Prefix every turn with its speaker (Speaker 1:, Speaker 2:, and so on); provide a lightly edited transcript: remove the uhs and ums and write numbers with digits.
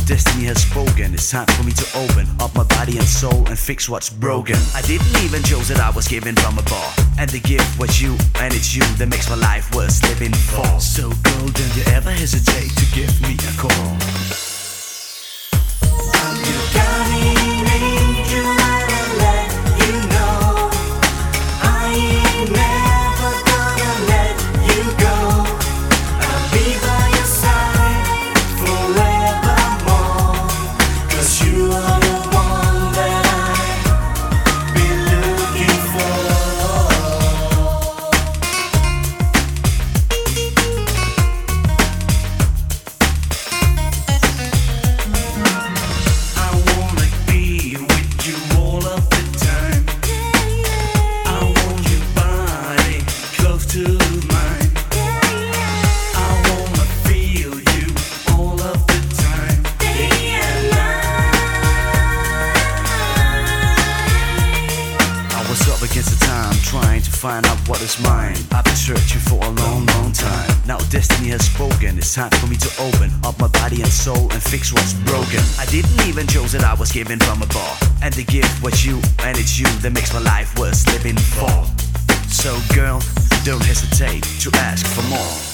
Speaker 1: destiny has spoken. It's time for me to open up my body and soul and fix what's broken. I didn't even choose that I was given from above, and the gift was you, and it's you that makes my life worth living for. So girl, don't you ever hesitate to give me a call. Against the time, trying to find out what is mine. I've been searching for a long, long time. Now destiny has spoken. It's time for me to open up my body and soul and fix what's broken. I didn't even choose that I was given from above, and the gift was you, and it's you that makes my life worth living for. So girl, don't hesitate to ask for more.